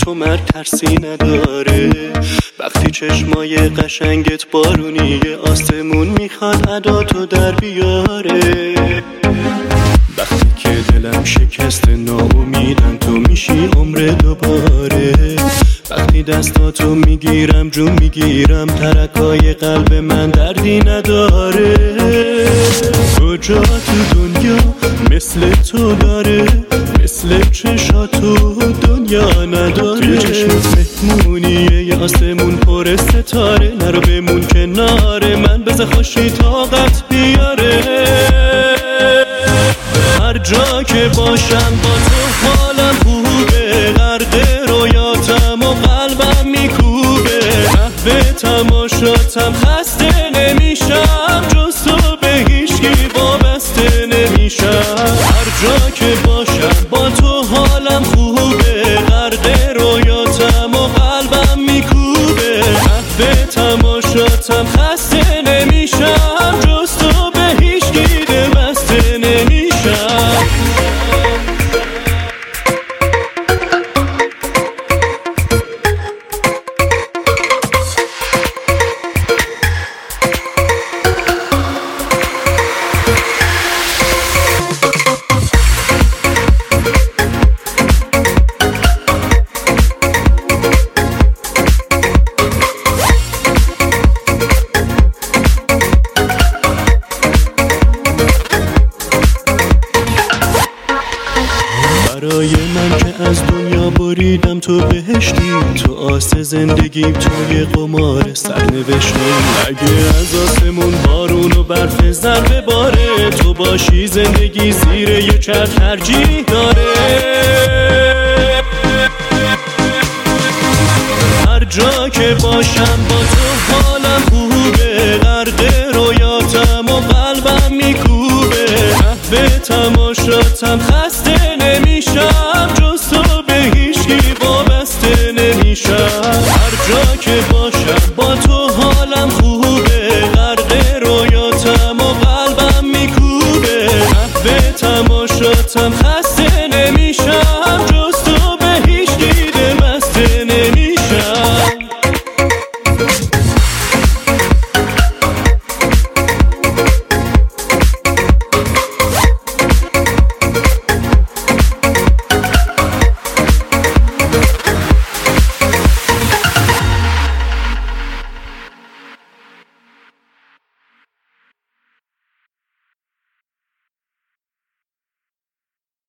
تو مرگ ترسی نداره. وقتی چشمای قشنگت بارونیه، آسمون میخواد ادا تو در بیاره. وقتی که دلم شکست ناامیدم، تو میشی عمر دوباره. وقتی دستاتو میگیرم جون میگیرم، ترکای قلب من دردی نداره. کجا تو دنیا مثل تو داره، مثل چشاتو دنیا نداره. توی چشمت مهمونیه یه آسمون پر ستاره، نرو بمون کنار من بذار خوشی طاقت بیاره. هر جا که باشم با تو حالم خوبه، غرق رویاتم و قلبم میکوبه. قهوه تماشاتم خسته نمیشم، جز تو به هیچکی وابسته نمیشم. هر جا که باشم با تو حالم خوبه، غرق رویاتم و قلبم میکوبه. قهوه تماشاتم خسته نمیشم، جز تو به هیچکی دل بسته نمیشم. برای من که از دنیا بریدم تو بهشتی، تو آس زندگیم توی قمار سرنوشتی. اگه از آسمون بارون و برف ضربه باره، تو باشی زندگی زیر یه چرخ ترجیح داره. هر جا که باشم با تو حالم خوبه، غرق رویاتم و قلبم میکوبه. قهوه تماشاتم خسته نمیشم، جز تو به هیچکی وابسته نمیشم. هر جا که باشم با تو حالم خوبه، غرق رویاتم و قلبم میکوبه. قهوه تماشاتم